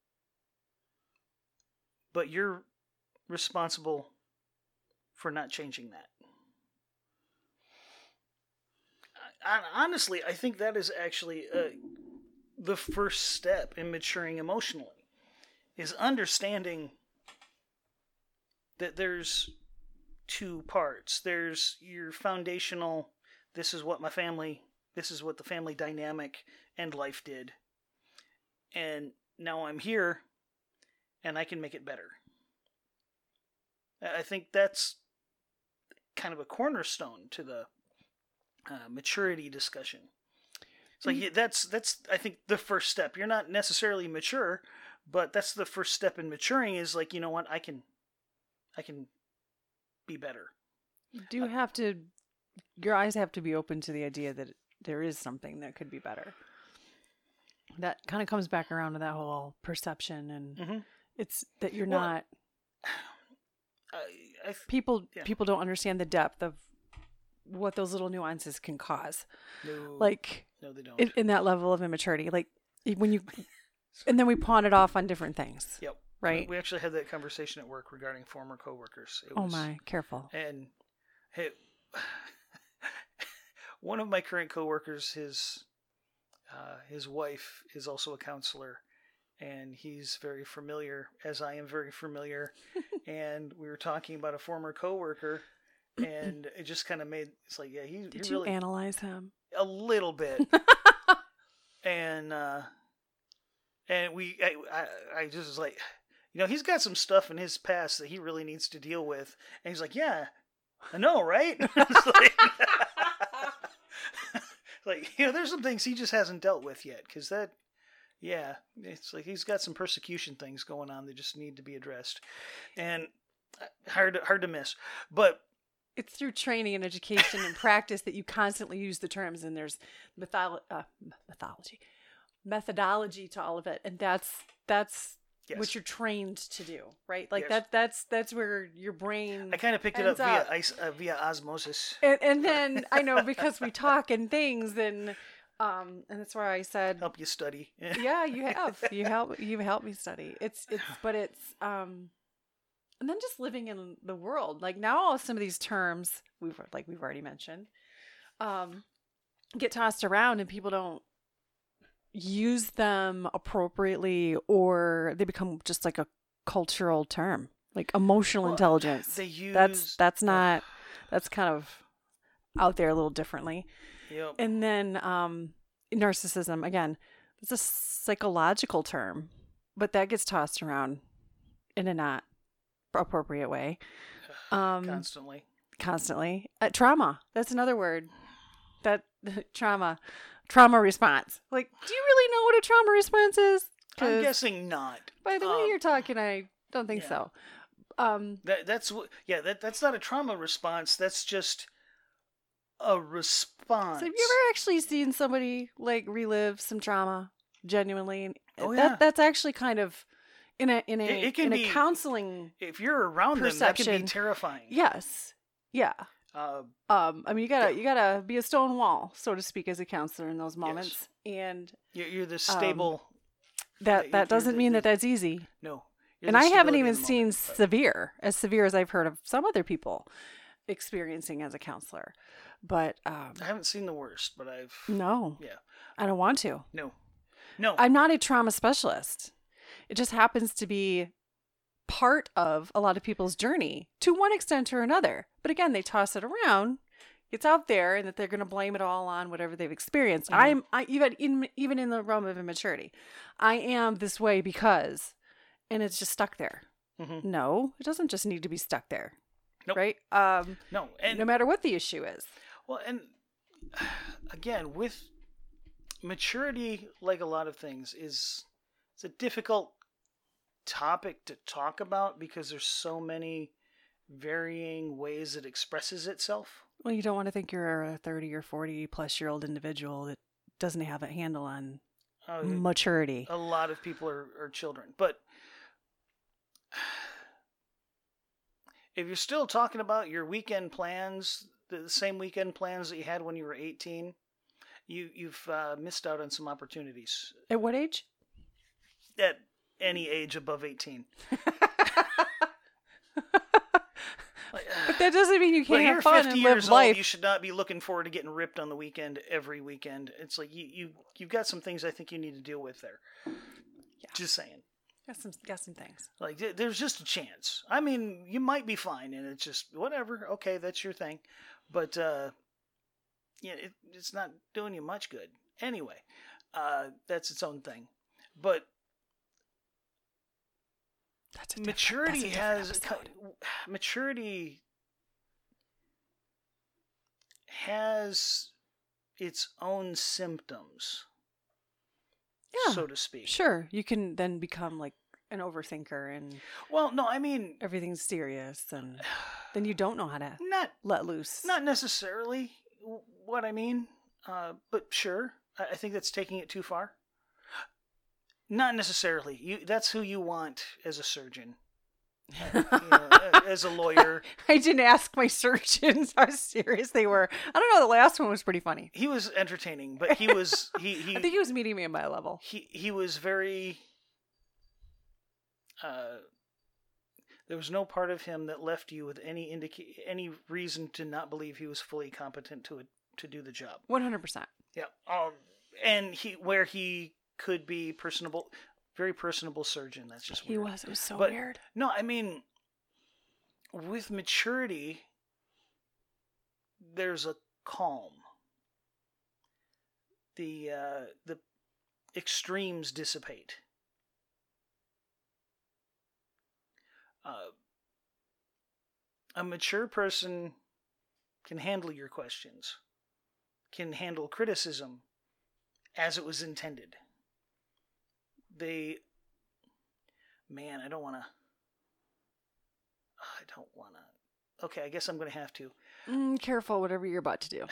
But you're responsible for not changing that. I, honestly, I think that is actually uh, the first step in maturing emotionally, is understanding that there's two parts. There's your foundational, this is what my family, this is what the family dynamic and life did. And now I'm here, and I can make it better. I think that's kind of a cornerstone to the uh, maturity discussion. It's like, yeah, that's, that's, I think, the first step. You're not necessarily mature, but that's the first step in maturing, is like, you know what, I can, I can be better. You do have to, your eyes have to be open to the idea that there is something that could be better. That kind of comes back around to that whole perception, and mm-hmm. it's that you're well, not, I, I, people, yeah. people don't understand the depth of what those little nuances can cause. No, like, no, they don't. In, in that level of immaturity. Like, when you, and then we pawn it off on different things. Yep. Right. We actually had that conversation at work regarding former coworkers. It oh was, my, careful. And hey, one of my current coworkers, his uh, his wife is also a counselor, and he's very familiar, as I am very familiar. And we were talking about a former coworker, and it just kind of made it's like, yeah, he. Did he you really, analyze him a little bit? and uh, and we, I, I, I just was like, you know, he's got some stuff in his past that he really needs to deal with. And he's like, yeah, I know, right? It's like, like, you know, there's some things he just hasn't dealt with yet. Because that, yeah, it's like he's got some persecution things going on that just need to be addressed. And hard, hard to miss. But it's through training and education and practice that you constantly use the terms. And there's mytholo- uh, mythology, methodology to all of it. And that's, that's, Yes. what you're trained to do, right? Like yes. that. That's that's where your brain. I kind of picked it up via ice, uh, via osmosis. And, and then I know because we talk and things, and um, and that's why I said help you study. Yeah, you have. You help. You've helped me study. It's it's, but it's um, and then just living in the world. Like now, some of these terms we've like we've already mentioned, um, get tossed around, and people don't use them appropriately, or they become just like a cultural term, like emotional well, intelligence. They use that's that's not uh, that's kind of out there a little differently. Yep. And then um, narcissism, again, it's a psychological term, but that gets tossed around in a not appropriate way. Um, constantly. Constantly. Uh, trauma. That's another word. That trauma. Trauma response. Like, do you really know what a trauma response is? I'm guessing not. By the um, way you're talking, I don't think yeah. so. Um, that that's what. Yeah, that that's not a trauma response. That's just a response. So have you ever actually seen somebody like relive some trauma genuinely? Oh that, yeah. That's actually kind of in a in a it, it can in be, a counseling. If you're around perception, them, that can be terrifying. Yes. Yeah. Uh, um, I mean, you gotta, yeah. you gotta be a stone wall, so to speak, as a counselor in those moments. Yes. And you're, you're the stable. Um, that that doesn't the, mean the, that that's easy. No. And I haven't even seen moment, severe, as severe as I've heard of some other people experiencing as a counselor. But um, I haven't seen the worst, but I've no. Yeah. I don't want to. No. No. I'm not a trauma specialist. It just happens to be part of a lot of people's journey to one extent or another. But again, they toss it around. It's out there, and that they're going to blame it all on whatever they've experienced. Mm-hmm. I'm I, even in even in the realm of immaturity. I am this way because, and it's just stuck there. Mm-hmm. No, it doesn't just need to be stuck there. Nope. Right? Um, no, and no matter what the issue is. Well, and again, with maturity, like a lot of things, is it's a difficult topic to talk about because there's so many varying ways it expresses itself. Well, you don't want to think you're a thirty or forty plus year old individual that doesn't have a handle on uh, maturity. A lot of people are, are children. But if you're still talking about your weekend plans, the same weekend plans that you had when you were eighteen, you you've uh, missed out on some opportunities At what age? at any age above eighteen. Like, But that doesn't mean you well, can't you're have fun fifty and years live life. old. You should not be looking forward to getting ripped on the weekend every weekend. It's like you you you've got some things I think you need to deal with there. Yeah. Just saying. Got some, got some things. Like th- there's just a chance. I mean, you might be fine, and it's just whatever. Okay, that's your thing, but uh, yeah, it, it's not doing you much good. Anyway, uh, that's its own thing. But That's a different- maturity that's a different has episode. maturity has its own symptoms, Yeah, so to speak. Sure, you can then become like an overthinker and Well, no, I mean, everything's serious, and then you don't know how to not let loose. not necessarily what I mean, uh, but sure, I, I think that's taking it too far. Not necessarily. You that's who you want as a surgeon, uh, you know, as a lawyer. I didn't ask my surgeons how serious they were. I don't know. The last one was pretty funny. He was entertaining, but he was he he I think he was meeting me at my level. he, he was very. Uh, there was no part of him that left you with any indica- any reason to not believe he was fully competent to to do the job. One hundred percent. Yeah. Um, and he where he could be personable, very personable surgeon. That's just He weird. was. It was so But- weird. No, I mean, with maturity, there's a calm. The uh, the extremes dissipate. Uh, a mature person can handle your questions, can handle criticism as it was intended. They, man, I don't want to. I don't want to. Okay, I guess I'm going to have to. Mm, careful, whatever you're about to do.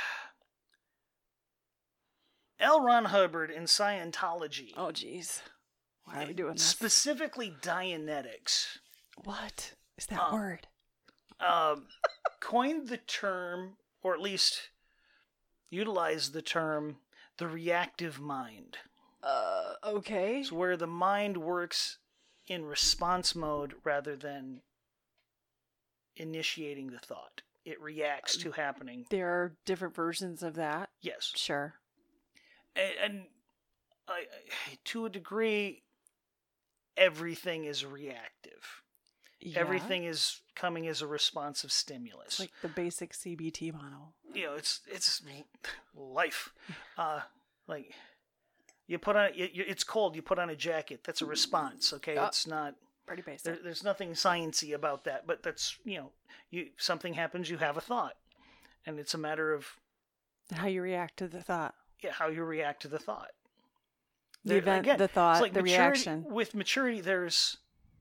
L. Ron Hubbard in Scientology, Oh, jeez. Why are we doing this? specifically Dianetics, What is that Uh, word? um, coined the term, or at least utilized the term, the reactive mind. Uh, okay. It's where the mind works in response mode rather than initiating the thought. It reacts to happening. There are different versions of that. Yes. Sure. And, and I, I- to a degree, everything is reactive. Yeah. Everything is coming as a response of stimulus. It's like the basic C B T model. You know, it's it's life. Uh, like you put on, you, you- it's cold. You put on a jacket. That's a response. Okay, Uh, it's not. Pretty basic. There, there's nothing sciencey about that. But that's you know, you something happens. You have a thought, and it's a matter of How you react to the thought. yeah, how you react to the thought. The There- event, again, the it's thought, like the maturity- reaction. With maturity, there's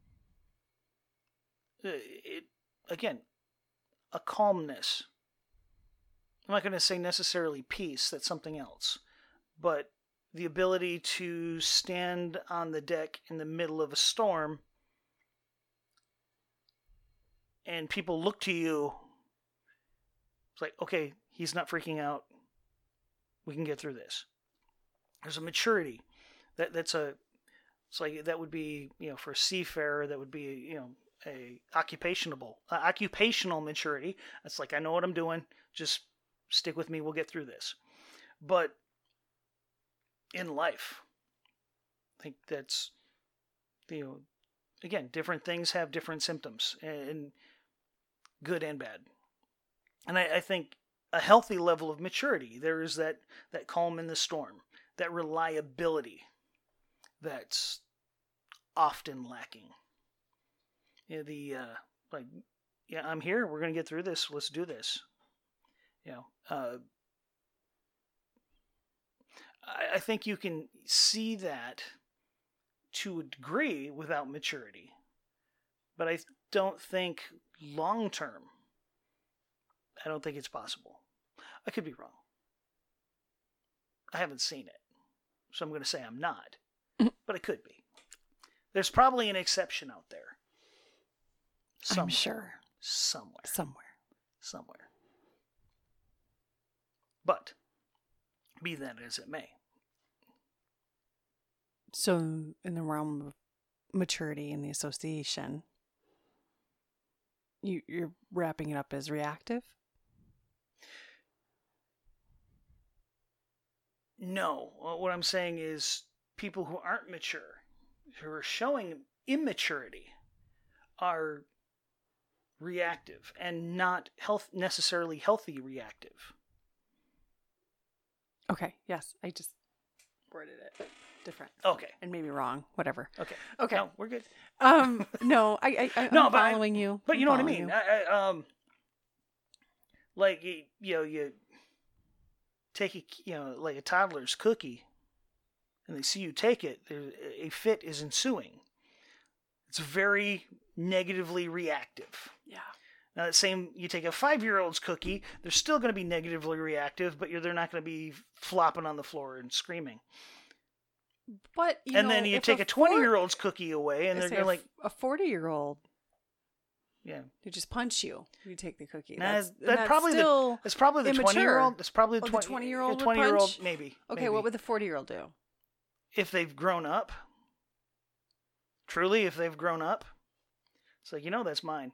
uh, it again a calmness. I'm not going to say necessarily peace. That's something else, but the ability to stand on the deck in the middle of a storm, and people look to you. It's like, okay, he's not freaking out. We can get through this. There's a maturity. That that's a. It's like that would be you know for a seafarer that would be you know a occupational uh, occupational maturity. That's like I know what I'm doing. Just stick with me. We'll get through this. But in life, I think that's you know again different things have different symptoms and good and bad. And I, I think a healthy level of maturity there is that that calm in the storm, that reliability that's often lacking. Yeah, the uh, like, yeah, I'm here. We're gonna get through this. Let's do this. You know, uh, I, I think you can see that to a degree without maturity, but I don't think long term. I don't think it's possible. I could be wrong. I haven't seen it, so I'm going to say I'm not. But it could be. There's probably an exception out there. Somewhere. I'm sure. Somewhere. Somewhere. Somewhere. But Be that as it may. So, in the realm of maturity and the association, you, you're wrapping it up as reactive? No. What I'm saying is people who aren't mature, who are showing immaturity, are reactive and not health necessarily healthy reactive. Okay, yes. I just worded it different. Okay. And maybe wrong. Whatever. Okay. Okay. No, we're good. Um, no, I, I, I'm no, but following I, you. But I'm you know what I following mean? you. I, I, um, like, you, you know, you take a, you know, like a toddler's cookie, and they see you take it, a fit is ensuing. It's very negatively reactive. Yeah. Now, that same, you take a five-year-old's cookie, they're still going to be negatively reactive, but you're, they're not going to be flopping on the floor and screaming. But, you and know, then you if take a a twenty-year-old's cookie away, and I they're say going to a like... f- a forty-year-old, yeah, who just punch you, you take the cookie. Nah, That's, that that's probably still the, it's probably the immature. twenty-year-old. It's probably the, Oh, the twenty, twenty-year-old would twenty-year-old, punch? maybe. Okay, maybe. what would the forty-year-old do? If they've grown up, truly, if they've grown up, it's like, you know, that's mine.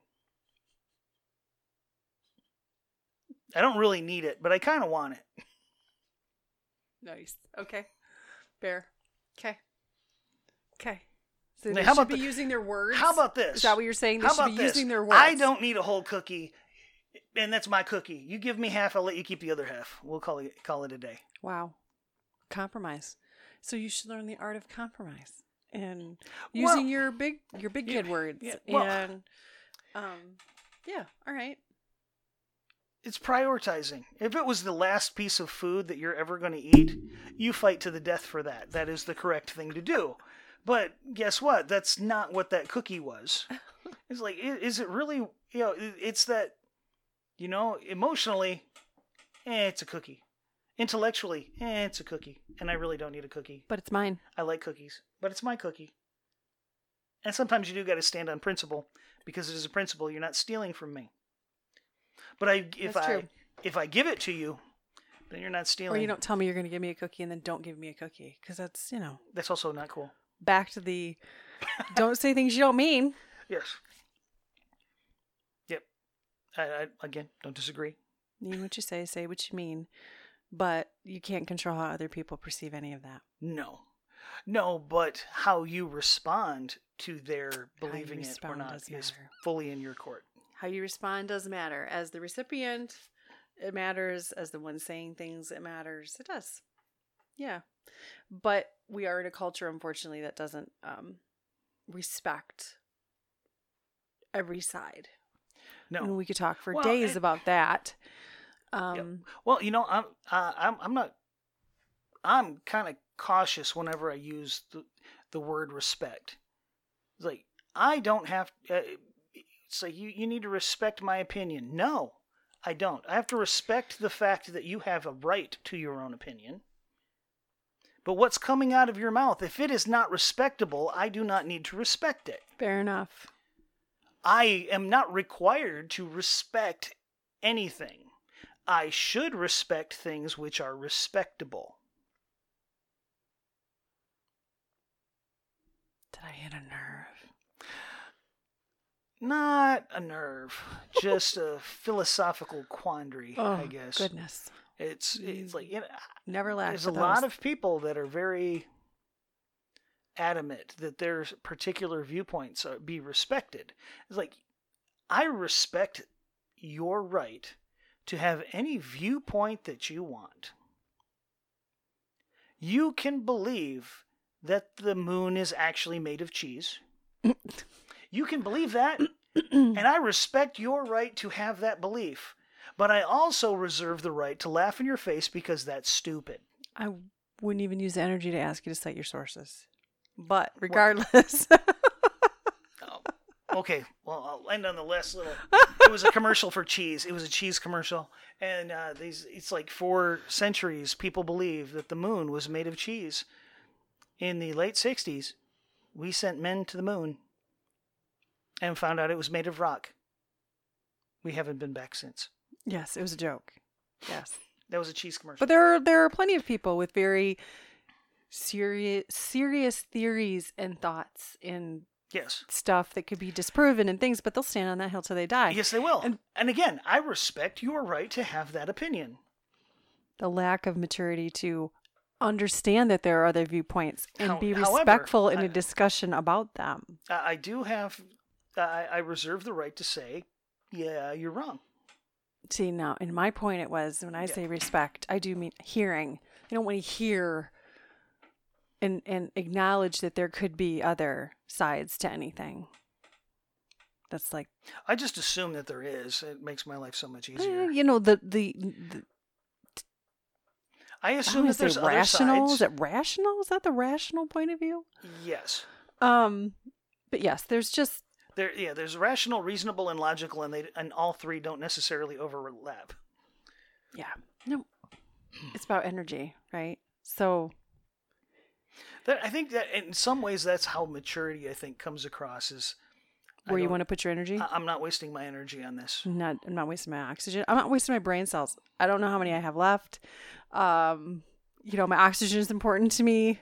I don't really need it, but I kind of want it. Nice. Okay. Fair. Okay. Okay. So Now, they how should about be the- using their words? How about this? Is that what you're saying? They How should about be this? using their words. I don't need a whole cookie, and that's my cookie. You give me half, I'll let you keep the other half. We'll call it call it a day. Wow. Compromise. So you should learn the art of compromise and Well, using your big your big yeah, kid words. yeah, well- and um yeah, all right. It's prioritizing. If it was the last piece of food that you're ever going to eat, you fight to the death for that. That is the correct thing to do. But guess what? That's not what that cookie was. It's like, is it really, you know, it's that, you know, emotionally, eh, it's a cookie. Intellectually, eh, it's a cookie. And I really don't need a cookie. But it's mine. I like cookies, but it's my cookie. And sometimes you do got to stand on principle, because it is a principle. You're not stealing from me. But I, if That's I, true. if I give it to you, then you're not stealing. Or you don't tell me you're going to give me a cookie and then don't give me a cookie, because that's, you know, That's also not cool. back to the don't say things you don't mean. Yes. Yep. I, I again don't disagree. Mean what you say, say what you mean, but you can't control how other people perceive any of that. No, no, but how you respond to their How you believing it or respond not does is matter. fully in your court. How you respond does matter. As the recipient, it matters. As the one saying things, it matters. It does. Yeah. But we are in a culture, unfortunately, that doesn't um, respect every side. No. And we could talk for Well, days and- about that. Yep. Um, Well, you know, I'm uh, I'm I'm not. I'm kind of cautious whenever I use the the word respect. It's like, I don't have. Uh, it's like you you need to respect my opinion. No, I don't. I have to respect the fact that you have a right to your own opinion. But what's coming out of your mouth, if it is not respectable, I do not need to respect it. Fair enough. I am not required to respect anything. I should respect things which are respectable. Did I hit a nerve? Not a nerve, just a philosophical quandary, Oh, I guess. goodness. It's it's like, you know, Never laughed there's a at lot those. of people that are very adamant that their particular viewpoints are, be respected. It's like, I respect your right to have any viewpoint that you want. You can believe that the moon is actually made of cheese. You can believe that, and I respect your right to have that belief. But I also reserve the right to laugh in your face because that's stupid. I wouldn't even use the energy to ask you to cite your sources. But regardless. Oh, okay, well, I'll end on the last little. It was a commercial for cheese. It was a cheese commercial. And uh, these, it's like for centuries, people believe that the moon was made of cheese. In the late sixties, we sent men to the moon and found out it was made of rock. We haven't been back since. Yes, it was a joke. Yes. That was a cheese commercial. But there are, there are plenty of people with very serious serious theories and thoughts and yes. stuff that could be disproven and things, but they'll stand on that hill till they die. Yes, they will. And, and again, I respect your right to have that opinion. the lack of maturity to understand that there are other viewpoints and How- be however, respectful in I- a discussion about them. I, I do have, I, I reserve the right to say, yeah, you're wrong. See, now, in my point, it was when I Yeah. say respect, I do mean hearing. I don't want to hear and and acknowledge that there could be other sides to anything. That's like, I just assume that there is. It makes my life so much eh, easier. you know, the the, the I I assume don't that want to there's say other rational. sides. Is it rational? Is that the rational point of view? Yes. Um, but yes, there's just There, yeah, there's rational, reasonable, and logical, and they and all three don't necessarily overlap. yeah, no, it's about energy, right? So That, I think that in some ways that's how maturity, I think, comes across is I where you don't- want to put your energy. I- I'm not wasting my energy on this. I'm not I'm not wasting my oxygen. I'm not wasting my brain cells. I don't know how many I have left. Um, you know, my oxygen is important to me.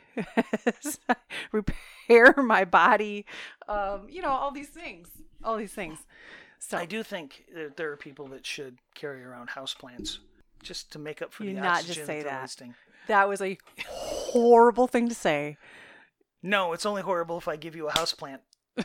Repair my body. Um, you know, all these things. All these things. So I do think that there are people that should carry around houseplants just to make up for You the not oxygen just say that they're that. wasting. that was a horrible thing to say. No, it's only horrible if I give you a houseplant.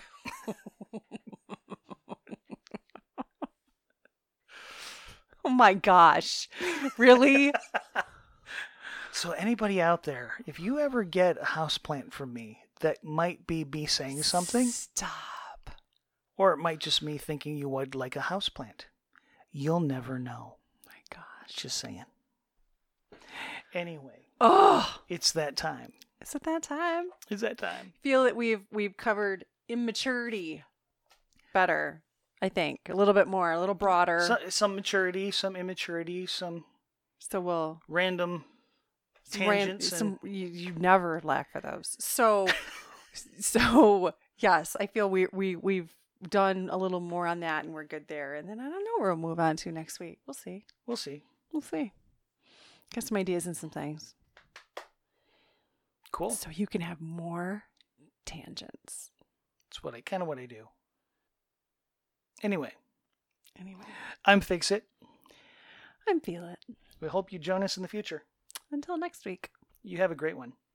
Oh my gosh. Really? So anybody out there, if you ever get a houseplant from me that might be me saying something, Stop. or it might just me thinking you would like a houseplant, you'll never know. My gosh. Just saying. Anyway, Oh, it's that time. is it that time? It's that time. Feel that we've we've covered immaturity better, I think. A little bit more, a little broader. So, some maturity, some immaturity, some So we'll random some ran- tangents. and- some you, you never lack for those. So so yes, I feel we we we've done a little more on that and we're good there. And then I don't know where we'll move on to next week. We'll see. We'll see. We'll see. Got some ideas and some things. Cool. So you can have more tangents. That's what I kind of what I do. Anyway, Anyway, I'm Fix It. I'm Feel It. We hope you join us in the future. Until next week. You have a great one.